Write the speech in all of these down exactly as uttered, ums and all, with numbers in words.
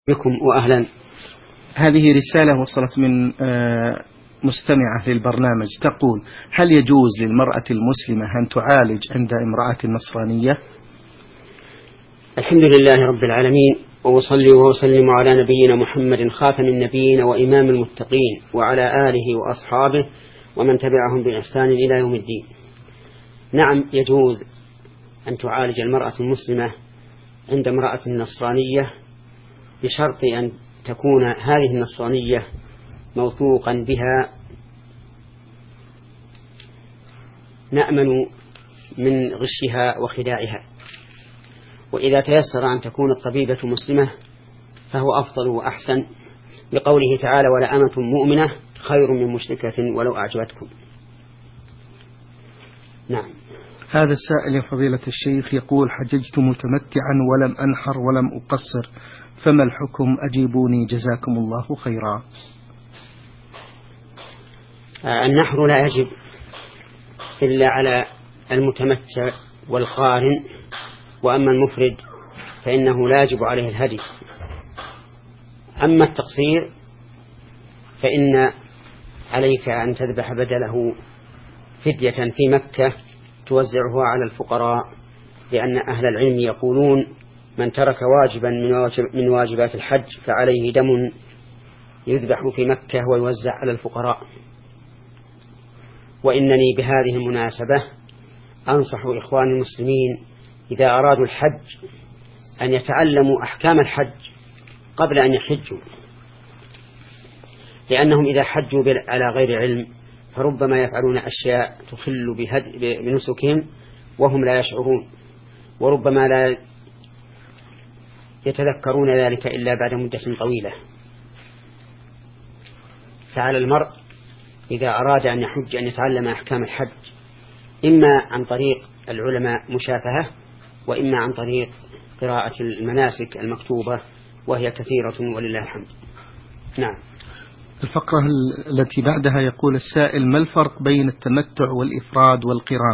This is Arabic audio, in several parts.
بكم وأهلا. هذه رسالة وصلت من مستمعة للبرنامج تقول: هل يجوز للمرأة المسلمة أن تعالج عند امرأة نصرانية؟ الحمد لله رب العالمين، وأصلي وأسلم على نبينا محمد خاتم النبيين وإمام المتقين وعلى آله وأصحابه ومن تبعهم بإحسان إلى يوم الدين. نعم، يجوز أن تعالج المرأة المسلمة عند امرأة نصرانية بشرط أن تكون هذه النصرانية موثوقا بها نأمن من غشها وخداعها. وإذا تيسر أن تكون الطبيبة مسلمة فهو أفضل وأحسن، لقوله تعالى: ولأمة مؤمنة خير من مشركة ولو أعجبتكم. نعم. هذا السائل يا فضيلة الشيخ يقول: حججت متمتعا ولم أنحر ولم أقصر، فما الحكم؟ أجيبوني جزاكم الله خيرا. النحر لا يجب إلا على المتمتع والقارن، وأما المفرد فإنه لا يجب عليه الهدي. أما التقصير فإن عليك أن تذبح بدله فدية في مكة توزعها على الفقراء، لأن أهل العلم يقولون: من ترك واجبا من واجبات الحج فعليه دم يذبح في مكة ويوزع على الفقراء. وإنني بهذه المناسبة أنصح إخواني المسلمين إذا أرادوا الحج أن يتعلموا أحكام الحج قبل أن يحجوا، لأنهم إذا حجوا على غير علم فربما يفعلون أشياء تخل بنسكهم وهم لا يشعرون، وربما لا يتذكرون ذلك إلا بعد مدة طويلة. فعلى المرء إذا أراد أن يحج أن يتعلم أحكام الحج، إما عن طريق العلماء مشافهة، وإما عن طريق قراءة المناسك المكتوبة، وهي كثيرة ولله الحمد. نعم. الفقرة التي بعدها يقول السائل: ما الفرق بين التمتع والإفراد والقران؟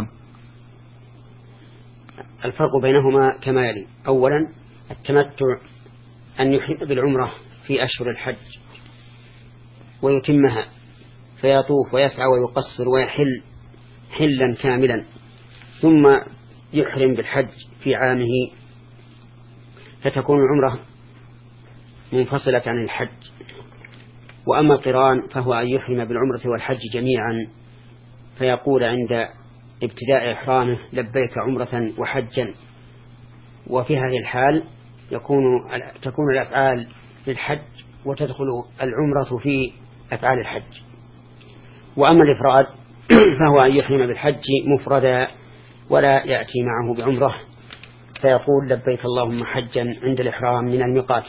الفرق بينهما كما يلي: أولا، التمتع أن يحل بالعمرة في أشهر الحج ويتمها، فيطوف ويسعى ويقصر ويحل حلا كاملا، ثم يحرم بالحج في عامه، فتكون العمرة منفصلة عن الحج. وأما القران فهو أن يحرم بالعمرة والحج جميعا، فيقول عند ابتداء إحرامه: لبيك عمرة وحجا. وفي هذه الحال يكون تكون الأفعال للحج وتدخل العمرة في أفعال الحج. وأما الإفراد فهو أن يحرم بالحج مفردا ولا يأتي معه بعمرة، فيقول: لبيك اللهم حجا عند الإحرام من الميقات.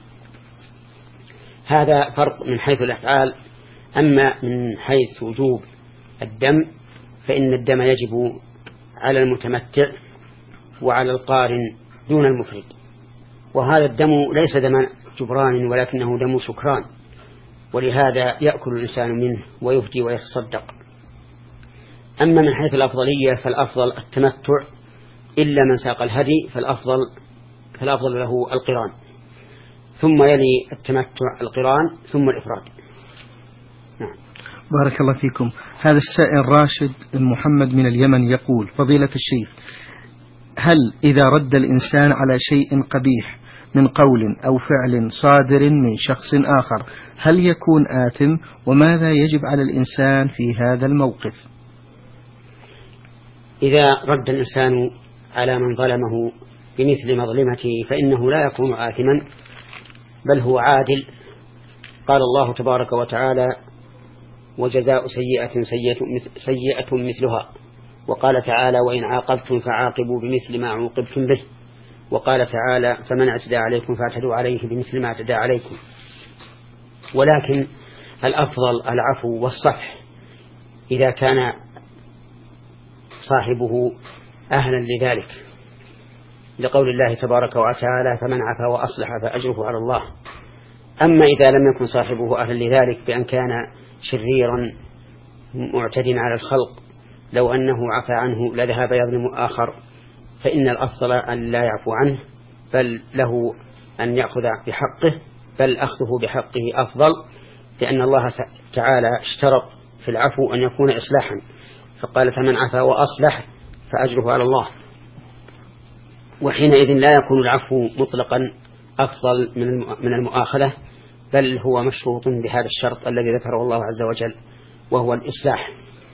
هذا فرق من حيث الأفعال. أما من حيث وجوب الدم فإن الدم يجب على المتمتع وعلى القارن دون المفرد، وهذا الدم ليس دم جبران ولكنه دم شكران، ولهذا يأكل الإنسان منه ويهدي ويتصدق. أما من حيث الأفضلية فالأفضل التمتع، إلا من ساق الهدي فالأفضل, فالأفضل له القران، ثم يلي التمتع القران ثم الإفراد. نعم. بارك الله فيكم. هذا السائل راشد محمد من اليمن يقول: فضيلة الشيخ، هل إذا رد الإنسان على شيء قبيح من قول أو فعل صادر من شخص آخر هل يكون آثم؟ وماذا يجب على الإنسان في هذا الموقف؟ إذا رد الإنسان على من ظلمه بمثل مظلمته فإنه لا يكون آثما، بل هو عادل. قال الله تبارك وتعالى: وجزاء سيئة سيئة مثلها. وقال تعالى: وإن عاقبتم فعاقبوا بمثل ما عوقبتم به. وقال تعالى: فمن اعتدى عليكم فاعتدوا عليه بمثل ما اعتدى عليكم. ولكن الأفضل العفو والصفح إذا كان صاحبه أهلا لذلك، لقول الله تبارك وتعالى: فمن عفا وأصلح فأجره على الله. أما إذا لم يكن صاحبه أهلا لذلك بأن كان شريرا معتد على الخلق، لو أنه عفى عنه لذهب يظلم آخر، فإن الأفضل أن لا يعفو عنه، بل له أن يأخذ بحقه، بل أخذه بحقه أفضل، لأن الله تعالى اشترط في العفو أن يكون إصلاحا، فقال فمن عفا وأصلح فأجره على الله. وحينئذ لا يكون العفو مطلقا أفضل من المؤاخذة، بل هو مشروط بهذا الشرط الذي ذكره الله عز وجل وهو الإصلاح.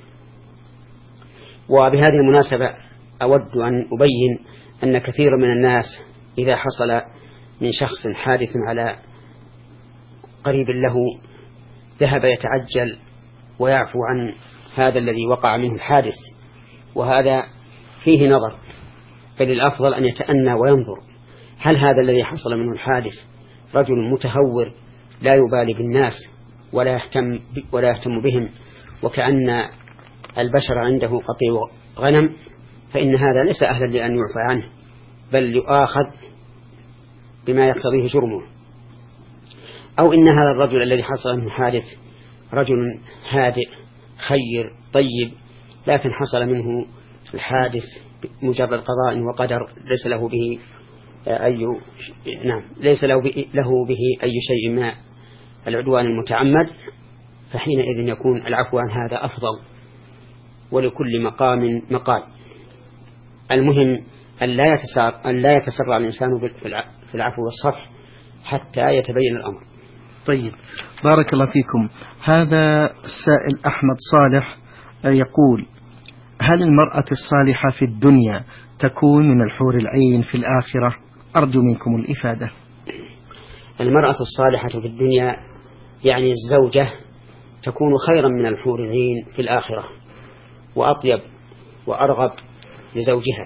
وبهذه المناسبة أود أن أبين أن كثير من الناس إذا حصل من شخص حادث على قريب له ذهب يتعجل ويعفو عن هذا الذي وقع منه الحادث، وهذا فيه نظر، بل الأفضل أن يتأنى وينظر هل هذا الذي حصل منه الحادث رجل متهور لا يبالي بالناس ولا يهتم, ولا يهتم بهم، وكأن البشر عنده قطيع غنم، فإن هذا ليس أهلا لأن يعفى عنه، بل يؤاخذ بما يقتضيه جرمه. أو إن هذا الرجل الذي حصل منه حادث رجل هادئ خير طيب، لكن حصل منه الحادث مجرد قضاء وقدر، ليس له به أي نعم ليس له به, له به أي شيء من العدوان المتعمد، فحينئذ يكون العفو عن هذا أفضل، ولكل مقام مقال. المهم أن لا يتسارع, أن لا يتسرع الإنسان في العفو والصفح حتى يتبين الأمر. طيب، بارك الله فيكم. هذا السائل أحمد صالح يقول: هل المرأة الصالحة في الدنيا تكون من الحور العين في الآخرة؟ أرجو منكم الإفادة. المرأة الصالحة في الدنيا يعني الزوجة تكون خيرا من الحور العين في الآخرة، وأطيب وأرغب لزوجها،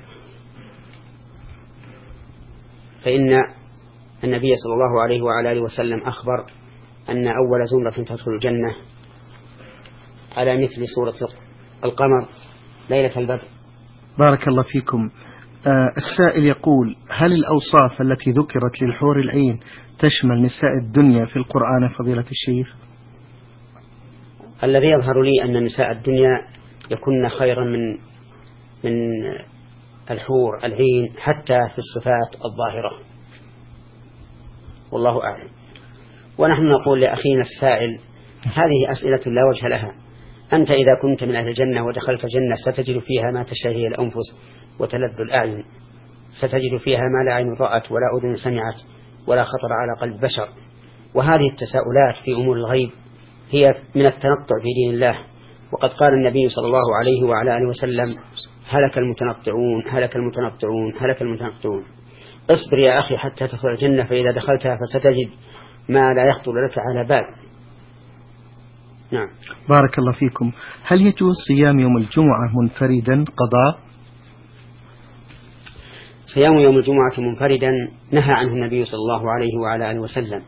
فإن النبي صلى الله عليه وعلى آله وسلم أخبر أن أول زمرة تدخل الجنة على مثل سورة القمر ليلة البدر. بارك الله فيكم. آه السائل يقول: هل الأوصاف التي ذكرت للحور العين تشمل نساء الدنيا في القرآن فضيلة الشيخ؟ الذي يظهر لي أن نساء الدنيا يكون خيرا من من الحور العين حتى في الصفات الظاهرة، والله أعلم. ونحن نقول لأخينا السائل: هذه أسئلة لا وجه لها. أنت إذا كنت من أهل الجنة ودخلت الجنة ستجد فيها ما تشتهي الأنفس وتلذ الأعين، ستجد فيها ما لا عين رأت ولا أذن سمعت ولا خطر على قلب بشر. وهذه التساؤلات في أمور الغيب هي من التنطع في دين الله، وقد قال النبي صلى الله عليه وعلى آله وسلم: هلك المتنطعون هلك المتنطعون هلك المتنطعون. اصبر يا أخي حتى تدخل الجنة، فإذا دخلتها فستجد ما لا يخطر لك على بال. نعم. بارك الله فيكم. هل يجوز صيام يوم الجمعة منفردا قضاء؟ صيام يوم الجمعة منفردا نهى عنه النبي صلى الله عليه وعلى آله وسلم.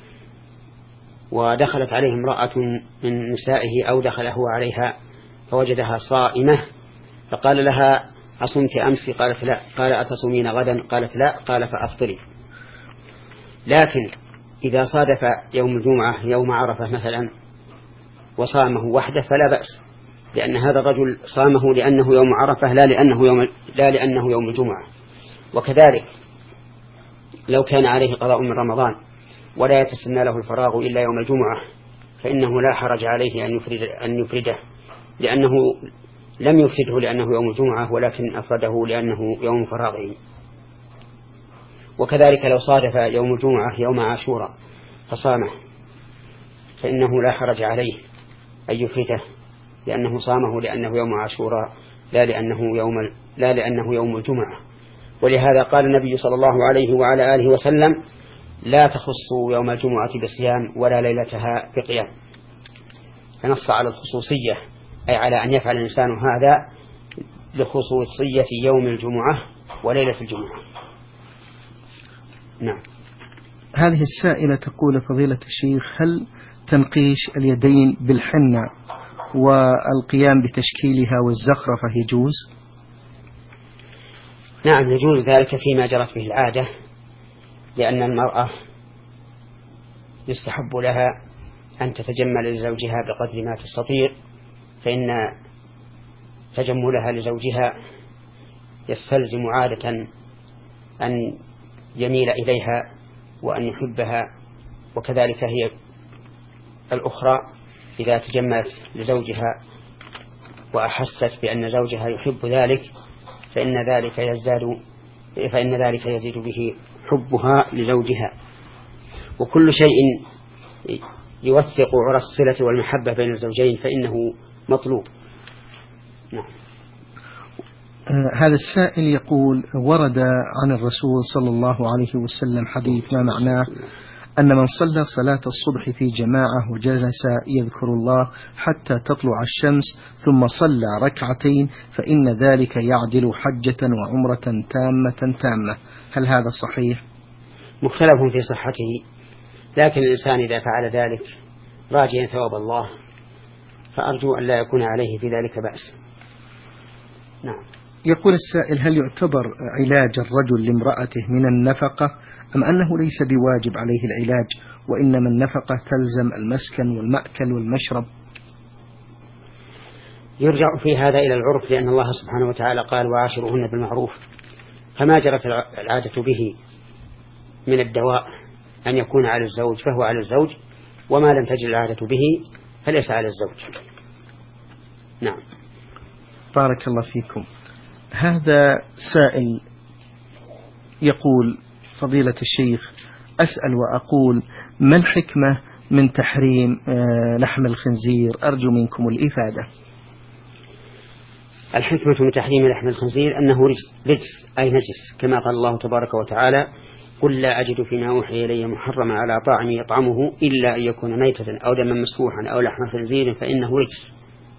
ودخلت عليه امرأة من نسائه أو دخل هو عليها فوجدها صائمة، فقال لها: أصمت أمس؟ قالت لا. قال: أتصومين غدا؟ قالت لا. قال: فأفطري. لكن إذا صادف يوم الجمعة يوم عرفة مثلا وصامه وحده فلا بأس، لأن هذا الرجل صامه لأنه يوم عرفة لا لأنه يوم, لا لأنه يوم الجمعة. وكذلك لو كان عليه قضاء من رمضان ولا يتسنى له الفراغ إلا يوم الجمعة فإنه لا حرج عليه أن يفرد أن يفرده، لأنه لم يفرده لأنه يوم الجمعة، ولكن أفرده لأنه يوم فراغه. وكذلك لو صادف يوم الجمعة يوم عاشوراء فصامه فإنه لا حرج عليه أن يفرده، لأنه صامه لأنه يوم عاشوراء لا لأنه يوم لا لأنه يوم الجمعة. ولهذا قال النبي صلى الله عليه وعلى آله وسلم: لا تخصوا يوم الجمعة بصيام ولا ليلتها بقيام. فنص على الخصوصية، أي على أن يفعل الإنسان هذا لخصوصية يوم الجمعة وليلة الجمعة. نعم. هذه السائلة تقول: فضيلة الشيخ، هل تنقيش اليدين بالحنة والقيام بتشكيلها والزخرفة يجوز؟ نعم يجوز ذلك فيما جرت به العادة، لأن المرأة يستحب لها أن تتجمل لزوجها بقدر ما تستطيع، فإن تجملها لزوجها يستلزم عادة أن يميل إليها وأن يحبها، وكذلك هي الأخرى إذا تجملت لزوجها وأحست بأن زوجها يحب ذلك فإن ذلك يزداد فإن ذلك يزيد به حبها لزوجها. وكل شيء يوثق عرى الصلة والمحبة بين الزوجين فإنه مطلوب. نعم. هذا السائل يقول: ورد عن الرسول صلى الله عليه وسلم حديث ما معناه أن من صلى صلاة الصبح في جماعة وجلس يذكر الله حتى تطلع الشمس ثم صلى ركعتين فإن ذلك يعدل حجة وعمرة تامة تامة، هل هذا صحيح؟ مختلف في صحته، لكن الإنسان إذا فعل ذلك راجيا ثواب الله فأرجو أن لا يكون عليه في ذلك بأس. نعم. يقول السائل: هل يعتبر علاج الرجل لامرأته من النفقة أم أنه ليس بواجب عليه العلاج وإنما النفقة تلزم المسكن والمأكل والمشرب؟ يرجع في هذا إلى العرف، لأن الله سبحانه وتعالى قال: وعاشروهن بالمعروف، فما جرت العادة به من الدواء أن يكون على الزوج فهو على الزوج، وما لم تجر العادة به فليس على الزوج. نعم. بارك الله فيكم. هذا سائل يقول: فضيلة الشيخ، أسأل وأقول ما الحكمة من تحريم لحم الخنزير؟ أرجو منكم الإفادة. الحكمة من تحريم لحم الخنزير أنه رجس أي نجس، كما قال الله تبارك وتعالى: قل لا أجد فيما أوحي إلي محرما على طاعم يطعمه إلا أن يكون ميتة أو دما مسفوحا أو لحم خنزير فإنه رجس.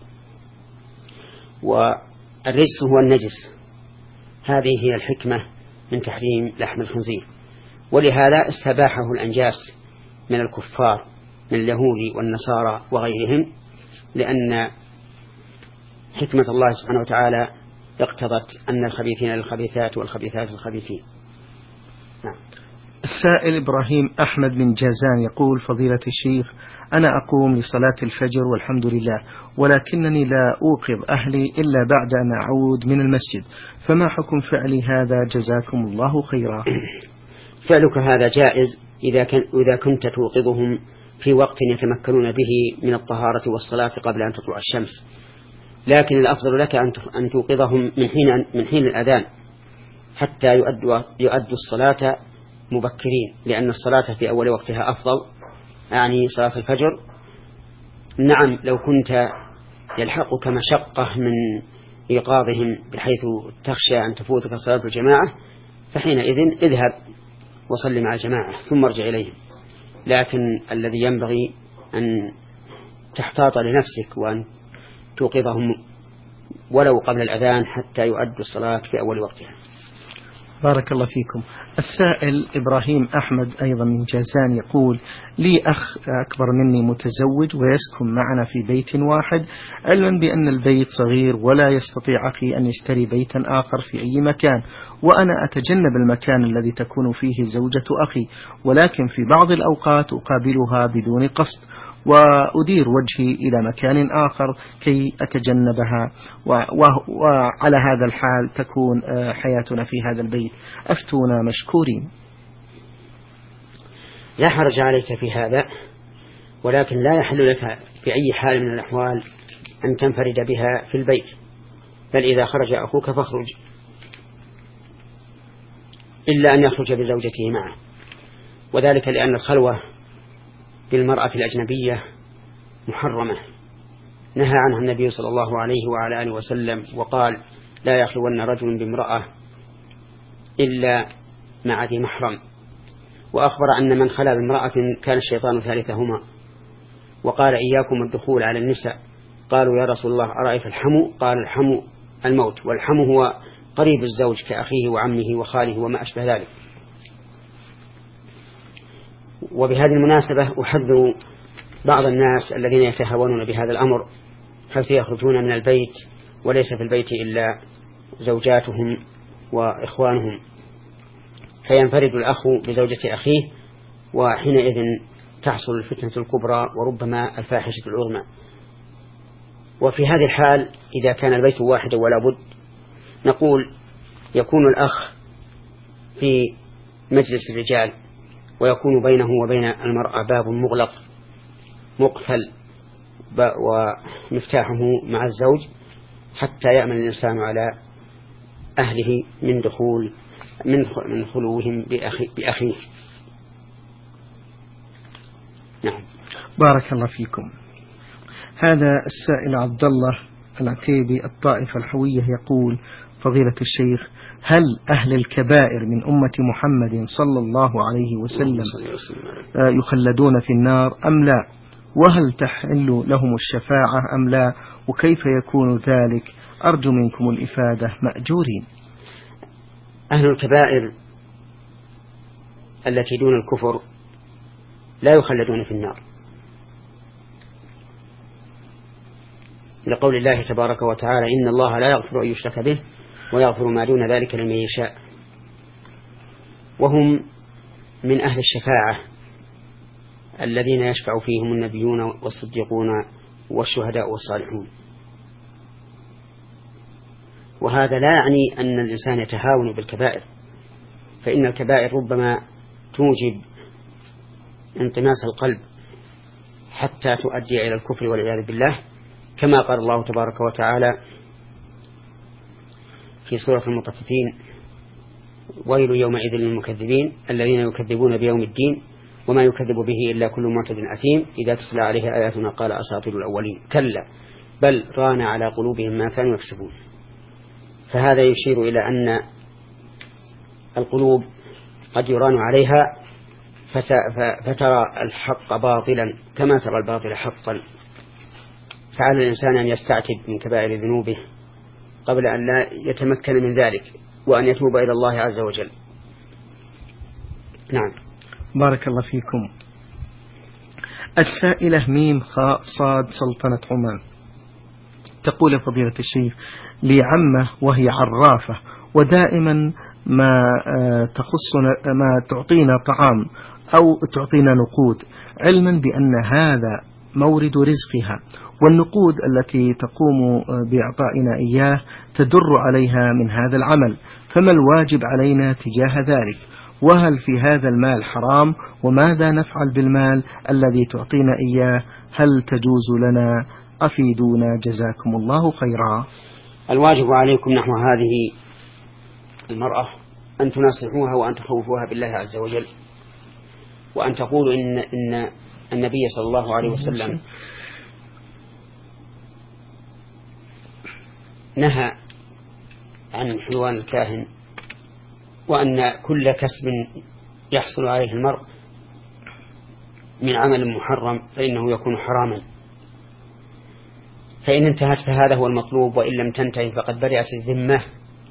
والرجس هو النجس، هذه هي الحكمة من تحريم لحم الخنزير، ولهذا استباحه الأنجاس من الكفار من اليهود والنصارى وغيرهم، لأن حكمة الله سبحانه وتعالى اقتضت أن الخبيثين للخبيثات والخبيثات للخبيثين. نعم. السائل إبراهيم أحمد بن جازان يقول: فضيلة الشيخ، أنا أقوم لصلاة الفجر والحمد لله، ولكنني لا أوقظ أهلي إلا بعد أن أعود من المسجد، فما حكم فعلي هذا جزاكم الله خيرا؟ فعلك هذا جائز إذا, كان إذا كنت توقظهم في وقت يتمكنون به من الطهارة والصلاة قبل أن تطلع الشمس، لكن الأفضل لك أن توقظهم من حين, من حين الأذان حتى يؤدوا, يؤدوا الصلاة مبكرين، لأن الصلاة في أول وقتها أفضل، يعني صلاة الفجر. نعم، لو كنت يلحقك مشقة من إيقاظهم بحيث تخشى أن تفوتك صلاة الجماعة فحينئذ اذهب وصل مع الجماعة ثم ارجع إليهم، لكن الذي ينبغي أن تحتاط لنفسك وأن توقظهم ولو قبل الأذان حتى يؤدوا الصلاة في أول وقتها. بارك الله فيكم. السائل إبراهيم أحمد أيضا من جازان يقول: لي أخ أكبر مني متزوج ويسكن معنا في بيت واحد، علما بأن البيت صغير ولا يستطيع أخي أن يشتري بيتا آخر في أي مكان، وأنا أتجنب المكان الذي تكون فيه زوجة أخي، ولكن في بعض الأوقات أقابلها بدون قصد وأدير وجهي إلى مكان آخر كي أتجنبها، وعلى هذا الحال تكون حياتنا في هذا البيت، أفتونا مشكورين. لا حرج عليك في هذا، ولكن لا يحل لك في أي حال من الأحوال أن تنفرد بها في البيت، بل إذا خرج أخوك فاخرج، إلا أن يخرج بزوجته معه، وذلك لأن الخلوة بالمرأة الأجنبية محرمة، نهى عنها النبي صلى الله عليه وعلى آله وسلم وقال: لا يخلون رجل بامرأة إلا مع ذي محرم، وأخبر أن من خلا بامرأة كان الشيطان ثالثهما، وقال: إياكم الدخول على النساء. قالوا: يا رسول الله أرأيت الحمو؟ قال: الحمو الموت، والحمو هو قريب الزوج كأخيه وعمه وخاله وما أشبه ذلك. وبهذه المناسبة أحذر بعض الناس الذين يتهاونون بهذا الأمر، حيث يخرجون من البيت وليس في البيت إلا زوجاتهم وإخوانهم، فينفرد الأخ بزوجة أخيه، وحينئذ تحصل الفتنة الكبرى وربما الفاحشة العظمى. وفي هذه الحال إذا كان البيت واحد ولا بد، نقول يكون الأخ في مجلس الرجال ويكون بينه وبين المرأة باب مغلق مقفل ومفتاحه مع الزوج حتى يأمن الإنسان على أهله من دخول من خلوهم بأخي بأخيه. نعم. بارك الله فيكم. هذا السائل عبد الله العتيبي الطائفة الحوية يقول: فضيلة الشيخ، هل أهل الكبائر من أمة محمد صلى الله عليه وسلم يخلدون في النار أم لا؟ وهل تحل لهم الشفاعة أم لا؟ وكيف يكون ذلك؟ أرجو منكم الإفادة مأجورين. أهل الكبائر التي دون الكفر لا يخلدون في النار، لقول الله تبارك وتعالى: إن الله لا يغفر أن يشرك به ويغفر ما دون ذلك لمن يشاء. وهم من أهل الشفاعة الذين يشفع فيهم النبيون والصديقون والشهداء والصالحون. وهذا لا يعني أن الإنسان يتهاون بالكبائر، فإن الكبائر ربما توجب انطماس القلب حتى تؤدي إلى الكفر والعياذ بالله، كما قال الله تبارك وتعالى في سورة المطففين: ويل يومئذ للمكذبين الذين يكذبون بيوم الدين وما يكذب به إلا كل معتد أثيم إذا تتلى عليه آياتنا قال أساطير الأولين كلا بل ران على قلوبهم ما كانوا يكسبون. فهذا يشير إلى أن القلوب قد يران عليها فترى الحق باطلا كما ترى الباطل حقا، فعلى الإنسان أن يستعتب من كبائر ذنوبه قبل أن لا يتمكن من ذلك، وأن يتوب إلى الله عز وجل. نعم. بارك الله فيكم. السائلة ميم خاء صاد سلطنة عمان تقول: فضيلة الشيخ، لي عمة وهي عرافة ودائما ما تخصنا ما تعطينا طعام أو تعطينا نقود، علما بأن هذا مورد رزقها، والنقود التي تقوم بإعطائنا إياه تدر عليها من هذا العمل، فما الواجب علينا تجاه ذلك؟ وهل في هذا المال حرام؟ وماذا نفعل بالمال الذي تعطينا إياه؟ هل تجوز لنا؟ أفيدونا جزاكم الله خيرا. الواجب عليكم نحو هذه المرأة أن تناصحوها وأن تخوفوها بالله عز وجل، وأن تقولوا إن, إن النبي صلى الله عليه وسلم نهى عن حلوان الكاهن، وأن كل كسب يحصل عليه المرء من عمل محرم فإنه يكون حراما، فإن انتهت فهذا هو المطلوب، وإن لم تنتهي فقد برئت الذمة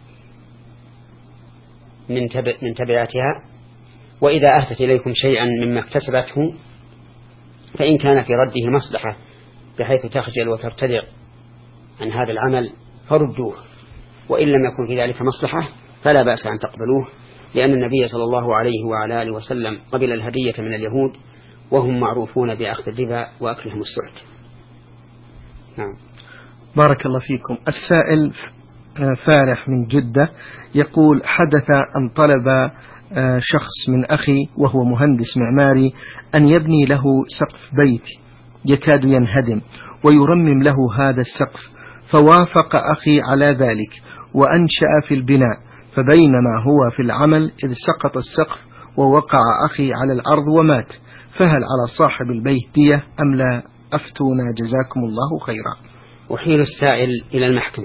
من تبعاتها. وإذا أهدت إليكم شيئا مما اكتسبته فإن كان في رده مصلحة بحيث تخجل وترتدع عن هذا العمل فردوه، وإن لم يكن في ذلك مصلحة فلا بأس أن تقبلوه، لأن النبي صلى الله عليه وعلى آله وسلم قبل الهدية من اليهود وهم معروفون بأخذ الربا وأكلهم السحت. نعم. بارك الله فيكم. السائل فارح من جدة يقول: حدث أن طلب شخص من أخي وهو مهندس معماري أن يبني له سقف بيت يكاد ينهدم ويرمم له هذا السقف، فوافق أخي على ذلك وأنشأ في البناء، فبينما هو في العمل إذ سقط السقف ووقع أخي على الأرض ومات، فهل على صاحب البيت دية أم لا؟ أفتونا جزاكم الله خيرا. أحيل السائل إلى المحكمة.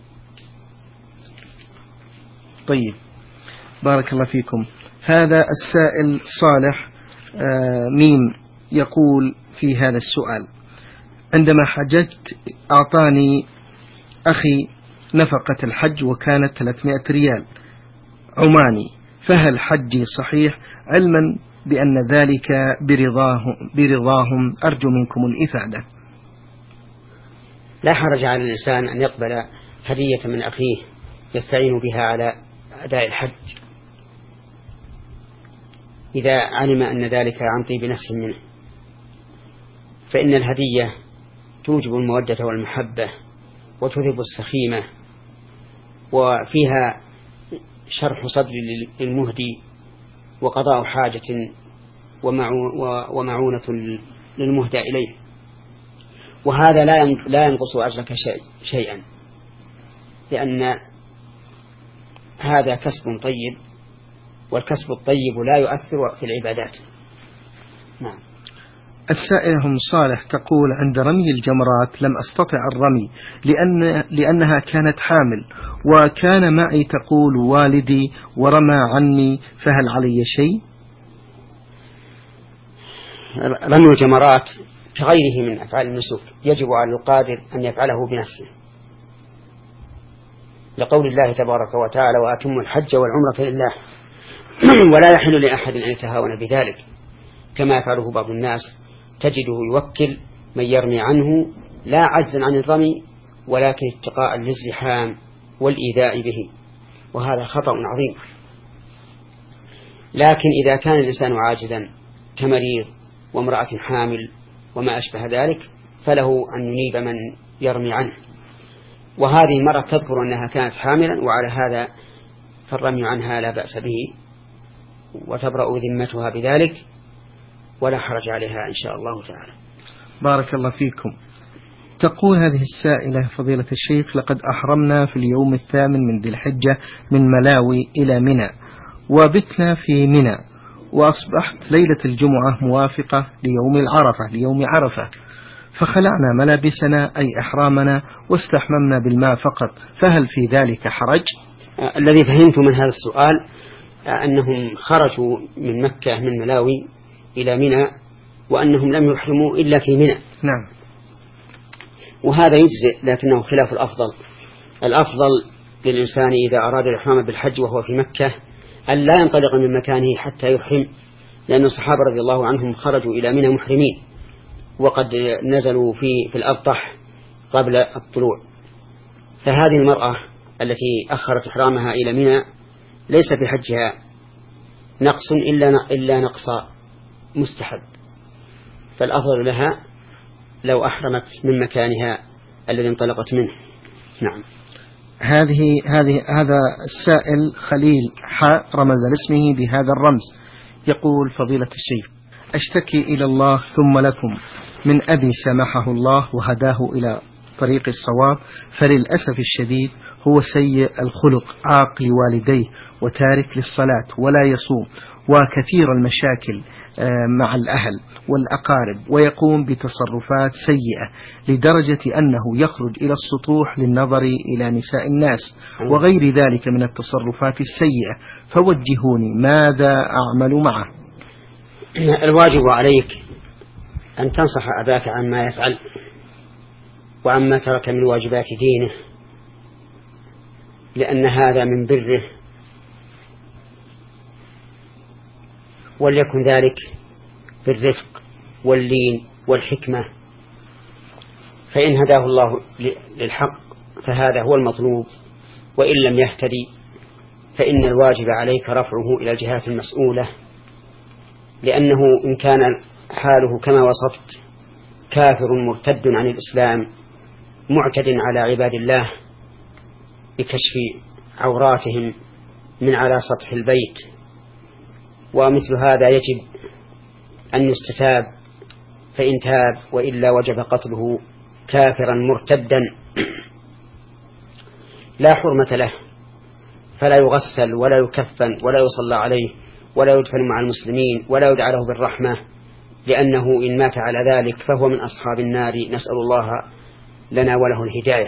طيب، بارك الله فيكم. هذا السائل صالح ميم يقول في هذا السؤال: عندما حججت أعطاني أخي نفقة الحج وكانت ثلاثمائة ريال عماني، فهل حجي صحيح علما بأن ذلك برضاهم, برضاهم أرجو منكم الإفادة. لا حرج على الإنسان أن يقبل هدية من أخيه يستعين بها على أداء الحج إذا علم أن ذلك عن طيب نفس منه، فإن الهدية توجب المودة والمحبة وتذهب السخيمة، وفيها شرح صدر للمهدي وقضاء حاجة ومعونة للمهدى إليه، وهذا لا ينقص أجرك شيئا، لأن هذا كسب طيب، والكسب الطيب لا يؤثر في العبادات. نعم. السائلة أم صالح تقول: عند رمي الجمرات لم أستطع الرمي لأن لأنها كانت حامل، وكان معي تقول والدي ورمى عني، فهل علي شيء؟ رمي الجمرات كغيره من أفعال النسك يجب على القادر أن يفعله بنفسه، لقول الله تبارك وتعالى: وأتموا الحج والعمرة لله. ولا يحل لأحد أن يتهاون بذلك، كما يفعله بعض الناس، تجده يوكل من يرمي عنه لا عجزا عن الرمي، ولكن اتقاء للزحام والإيذاء به، وهذا خطأ عظيم. لكن إذا كان الإنسان عاجزا كمريض وامرأة حامل وما أشبه ذلك، فله أن ينيب من يرمي عنه. وهذه المرأة تذكر أنها كانت حاملا، وعلى هذا فالرمي عنها لا بأس به، وتبرأ ذمتها بذلك، ولا حرج عليها إن شاء الله تعالى. بارك الله فيكم. تقول هذه السائلة: فضيلة الشيخ، لقد أحرمنا في اليوم الثامن من ذي الحجة من ملاوي إلى منى، وبتنا في منى، وأصبحت ليلة الجمعة موافقة ليوم العرفة ليوم عرفة، فخلعنا ملابسنا أي إحرامنا واستحممنا بالماء فقط، فهل في ذلك حرج؟ الذي فهمت من هذا السؤال أنهم خرجوا من مكة من ملاوي إلى منى، وأنهم لم يحرموا إلا في منى. نعم. وهذا يجزئ، لكنه خلاف الأفضل. الأفضل للإنسان إذا أراد الإحرام بالحج وهو في مكة أن لا ينطلق من مكانه حتى يحرم، لأن الصحابة رضي الله عنهم خرجوا إلى منى محرمين، وقد نزلوا في في الأبطح قبل الطلوع. فهذه المرأة التي أخرت إحرامها إلى منى ليس في حجها نقص إلا إلا نقص مستحب، فالأفضل لها لو أحرمت من مكانها الذي انطلقت منه. نعم. هذه هذه هذا السائل خليل حاء رمز لاسمه بهذا الرمز، يقول: فضيلة الشيخ، أشتكي إلى الله ثم لكم من أبي سمحه الله وهداه إلى طريق الصواب، فللأسف الشديد هو سيء الخلق، عاق لوالديه وتارك للصلاة ولا يصوم، وكثير المشاكل مع الأهل والأقارب، ويقوم بتصرفات سيئة لدرجة أنه يخرج إلى السطوح للنظر إلى نساء الناس وغير ذلك من التصرفات السيئة، فوجهوني ماذا أعمل معه؟ الواجب عليك أن تنصح أباك عما يفعل وعما ترك من واجبات دينه، لأن هذا من بره، وليكن ذلك بالرفق واللين والحكمة، فإن هداه الله للحق فهذا هو المطلوب، وإن لم يهتدي فإن الواجب عليك رفعه إلى الجهات المسؤولة، لأنه إن كان حاله كما وصفت كافر مرتد عن الإسلام معتد على عباد الله بكشف عوراتهم من على سطح البيت، ومثل هذا يجب أن يستتاب، فإن تاب وإلا وجب قتله كافرا مرتدا لا حرمة له، فلا يغسل ولا يكفن ولا يصلى عليه ولا يدفن مع المسلمين ولا يدعى له بالرحمة، لأنه إن مات على ذلك فهو من أصحاب النار، نسأل الله لنا وله الهداية.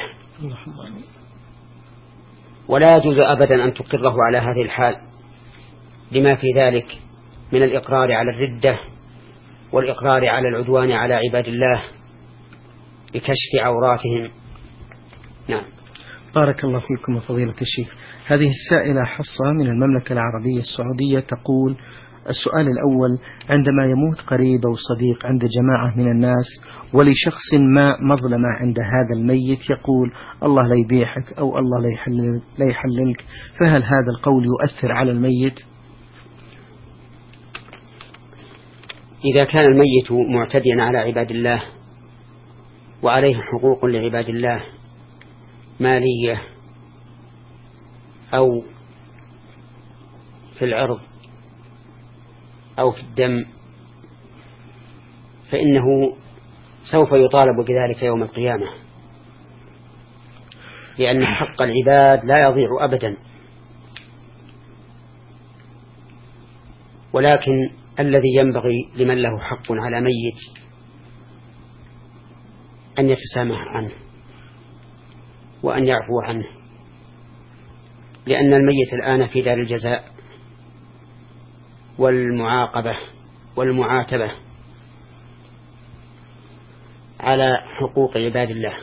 ولا يجوز أبدا أن تقره على هذه الحال، لما في ذلك من الإقرار على الردة والإقرار على العدوان على عباد الله بكشف عوراتهم. نعم. بارك الله فيكم فضيلة الشيخ. هذه السائلة حصة من المملكة العربية السعودية تقول: السؤال الأول: عندما يموت قريب أو صديق عند جماعة من الناس ولشخص ما مظلمة عند هذا الميت يقول الله لا يبيحك أو الله لا يحلل لا يحللك، فهل هذا القول يؤثر على الميت؟ إذا كان الميت معتديا على عباد الله وعليه حقوق لعباد الله مالية أو في العرض أو في الدم فإنه سوف يطالب بذلك يوم القيامة، لأن حق العباد لا يضيع أبدا. ولكن الذي ينبغي لمن له حق على ميت أن يتسامح عنه وأن يعفو عنه، لأن الميت الآن في دار الجزاء والمعاقبة والمعاتبة على حقوق عباد الله،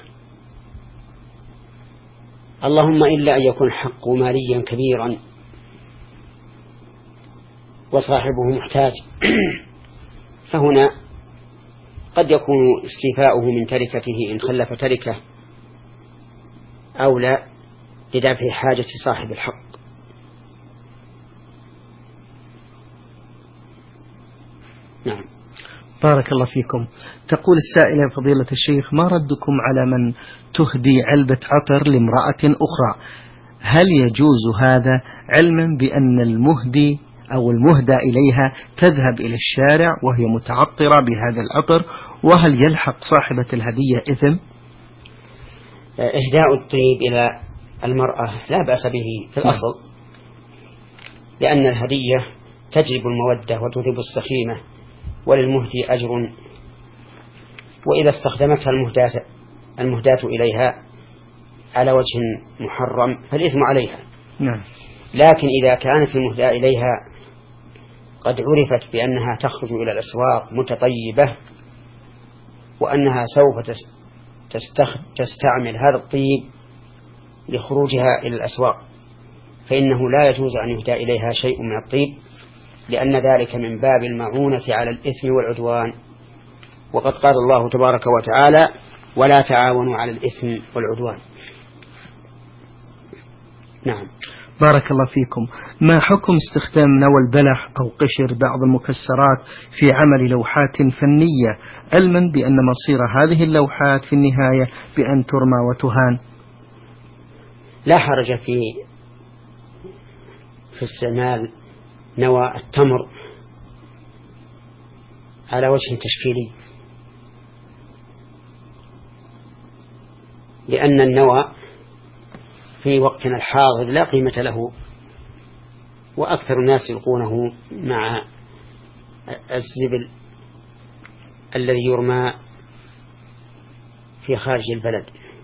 اللهم إلا أن يكون حقه ماليا كبيرا وصاحبه محتاج، فهنا قد يكون استيفاؤه من تركته إن خلف تركه أولى لدفع حاجة صاحب الحق. نعم. بارك الله فيكم. تقول السائلة فضيلة الشيخ: ما ردكم على من تهدي علبة عطر لامرأة أخرى؟ هل يجوز هذا علما بأن المهدي أو المهدى إليها تذهب إلى الشارع وهي متعطرة بهذا العطر، وهل يلحق صاحبة الهدية إثم؟ إهداء الطيب إلى المرأة لا بأس به في الأصل، لأن الهدية تجلب المودة وتذهب السخيمة وللمهدي أجر، وإذا استخدمتها المهداة, المهداة إليها على وجه محرم فالإثم عليها. نعم. لكن إذا كانت المهداة إليها قد عرفت بأنها تخرج إلى الأسواق متطيبة وأنها سوف تستعمل هذا الطيب لخروجها إلى الأسواق، فإنه لا يجوز أن يهدى إليها شيء من الطيب، لأن ذلك من باب المعونة على الإثم والعدوان، وقد قال الله تبارك وتعالى: ولا تعاونوا على الإثم والعدوان. نعم. بارك الله فيكم. ما حكم استخدام نوى البلح أو قشر بعض المكسرات في عمل لوحات فنية، علما بأن مصير هذه اللوحات في النهاية بأن ترمى وتهان؟ لا حرج في في استعمال نوى التمر على وجه تشكيلي، لأن النوى في وقتنا الحاضر لا قيمة له، وأكثر الناس يلقونه مع الزبل الذي يرمى في خارج البلد.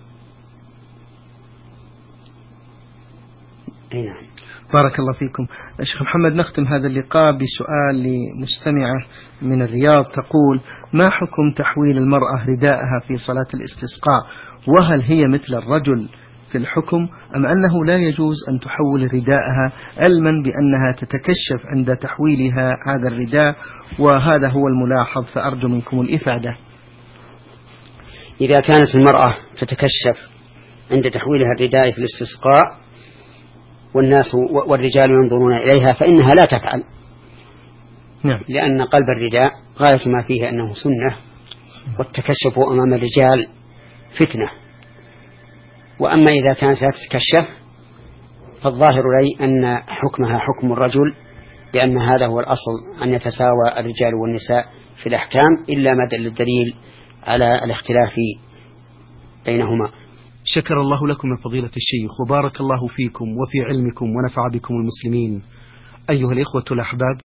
أي نعم. بارك الله فيكم. شيخ محمد، نختم هذا اللقاء بسؤال لمستمعة من الرياض تقول: ما حكم تحويل المرأة رداءها في صلاة الاستسقاء، وهل هي مثل الرجل في الحكم أم أنه لا يجوز أن تحول رداءها، علما بأنها تتكشف عند تحويلها هذا الرداء، وهذا هو الملاحظ، فأرجو منكم الإفادة. إذا كانت المرأة تتكشف عند تحويلها الرداء في الاستسقاء والناس والرجال ينظرون إليها فإنها لا تفعل. نعم. لأن قلب الرداء غاية ما فيه أنه سنة، والتكشف أمام الرجال فتنة. وأما إذا كانت لا تتكشف فالظاهر لي أن حكمها حكم الرجل، لأن هذا هو الأصل، أن يتساوى الرجال والنساء في الأحكام، إلا ما دل الدليل على الاختلاف بينهما. شكر الله لكم يا فضيلة الشيخ، وبارك الله فيكم وفي علمكم ونفع بكم المسلمين. أيها الإخوة الأحباب،